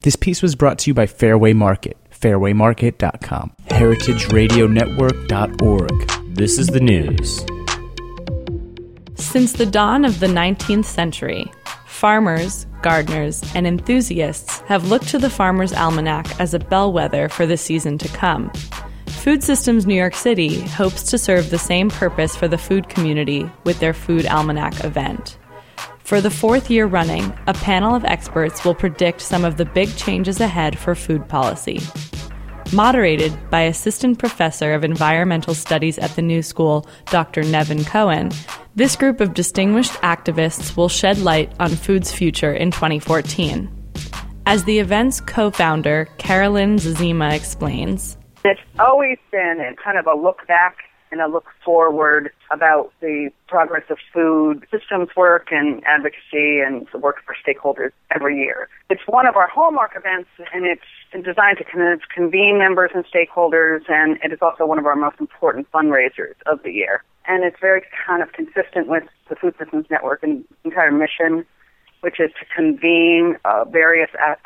This piece was brought to you by Fairway Market, fairwaymarket.com, heritageradionetwork.org. This is the news. Since the dawn of the 19th century, farmers, gardeners, and enthusiasts have looked to the Farmer's Almanac as a bellwether for the season to come. Food Systems New York City hopes to serve the same purpose for the food community with their Food Almanac event. For the fourth year running, a panel of experts will predict some of the big changes ahead for food policy. Moderated by Assistant Professor of Environmental Studies at the New School, Dr. Nevin Cohen, this group of distinguished activists will shed light on food's future in 2014. As the event's co-founder, Carolyn Zazima, explains, it's always been kind of a look back and a look forward about the progress of food systems work and advocacy and the work for stakeholders every year. It's one of our hallmark events, and it's designed to convene members and stakeholders, and it is also one of our most important fundraisers of the year. And it's very kind of consistent with the Food Systems Network and entire mission, which is to convene various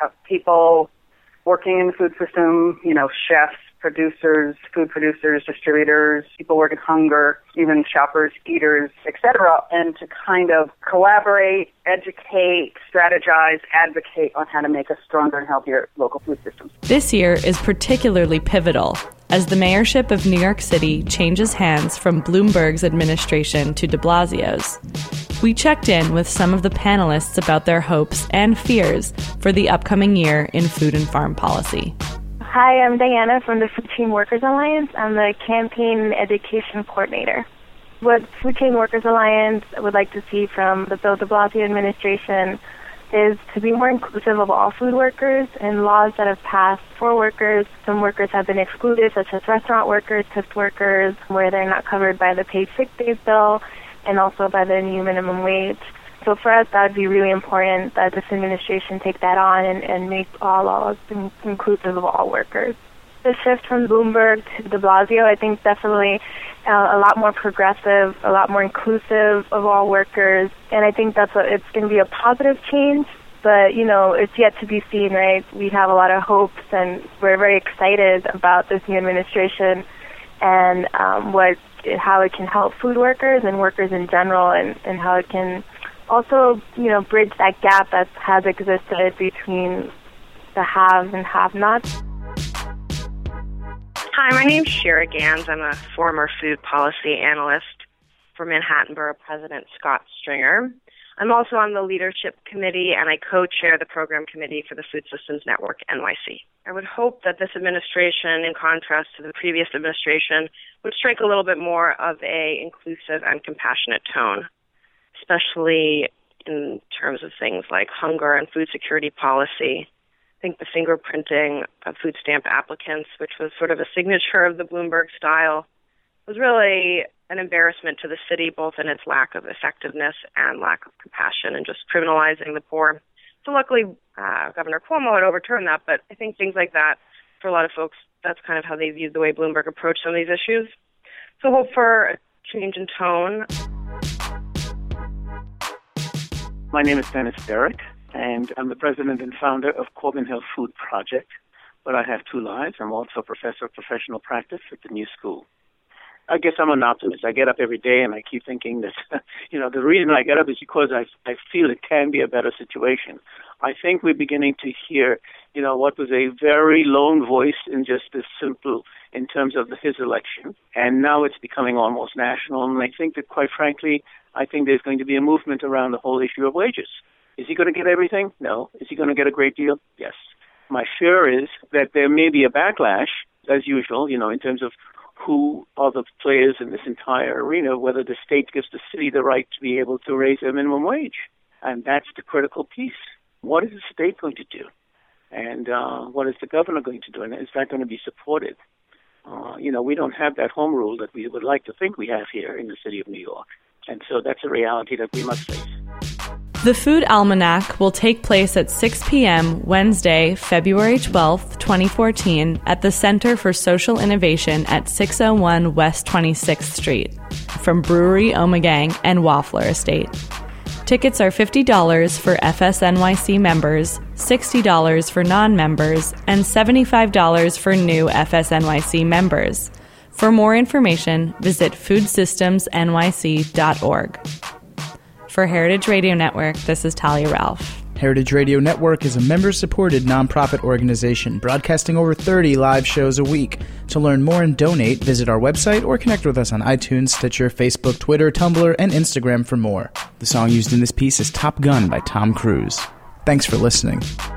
people working in the food system, chefs, producers, food producers, distributors, people working hunger, even shoppers, eaters, etc., and to kind of collaborate, educate, strategize, advocate on how to make a stronger and healthier local food system. This year is particularly pivotal as the mayorship of New York City changes hands from Bloomberg's administration to de Blasio's. We checked in with some of the panelists about their hopes and fears for the upcoming year in food and farm policy. Hi, I'm Diana from the Food Chain Workers Alliance. I'm the campaign and education coordinator. What Food Chain Workers Alliance would like to see from the Bill de Blasio administration is to be more inclusive of all food workers, and laws that have passed for workers. Some workers have been excluded, such as restaurant workers, tip workers, where they're not covered by the paid sick days bill and also by the new minimum wage. So for us, that would be really important that this administration take that on and make all laws inclusive of all workers. The shift from Bloomberg to de Blasio, I think definitely a lot more progressive, a lot more inclusive of all workers, and I think it's going to be a positive change, but, it's yet to be seen, right? We have a lot of hopes, and we're very excited about this new administration and how it can help food workers and workers in general, and how it can also, bridge that gap that has existed between the haves and have-nots. Hi, my name's Shira Gans. I'm a former food policy analyst for Manhattan Borough President Scott Stringer. I'm also on the leadership committee, and I co-chair the program committee for the Food Systems Network NYC. I would hope that this administration, in contrast to the previous administration, would strike a little bit more of a inclusive and compassionate tone, especially in terms of things like hunger and food security policy. I think the fingerprinting of food stamp applicants, which was sort of a signature of the Bloomberg style, was really an embarrassment to the city, both in its lack of effectiveness and lack of compassion and just criminalizing the poor. So luckily, Governor Cuomo had overturned that, but I think things like that, for a lot of folks, that's kind of how they viewed the way Bloomberg approached some of these issues. So hope for a change in tone. My name is Dennis Derrick, and I'm the president and founder of Corbin Hill Food Project, but I have two lives. I'm also a professor of professional practice at the New School. I guess I'm an optimist. I get up every day and I keep thinking that, the reason I get up is because I feel it can be a better situation. I think we're beginning to hear, what was a very lone voice in just this simple, in terms of his election. And now it's becoming almost national. And I think that, quite frankly, there's going to be a movement around the whole issue of wages. Is he going to get everything? No. Is he going to get a great deal? Yes. My fear is that there may be a backlash, as usual, in terms of who are the players in this entire arena, whether the state gives the city the right to be able to raise their minimum wage. And that's the critical piece. What is the state going to do? And what is the governor going to do? And is that going to be supported? We don't have that home rule that we would like to think we have here in the city of New York. And so that's a reality that we must face. The Food Almanac will take place at 6 p.m. Wednesday, February 12th, 2014, at the Center for Social Innovation at 601 West 26th Street, from Brewery Ommegang and Waffler Estate. Tickets are $50 for FSNYC members, $60 for non-members, and $75 for new FSNYC members. For more information, visit foodsystemsnyc.org. For Heritage Radio Network, this is Talia Ralph. Heritage Radio Network is a member-supported nonprofit organization broadcasting over 30 live shows a week. To learn more and donate, visit our website or connect with us on iTunes, Stitcher, Facebook, Twitter, Tumblr, and Instagram for more. The song used in this piece is Top Gun by Tom Cruise. Thanks for listening.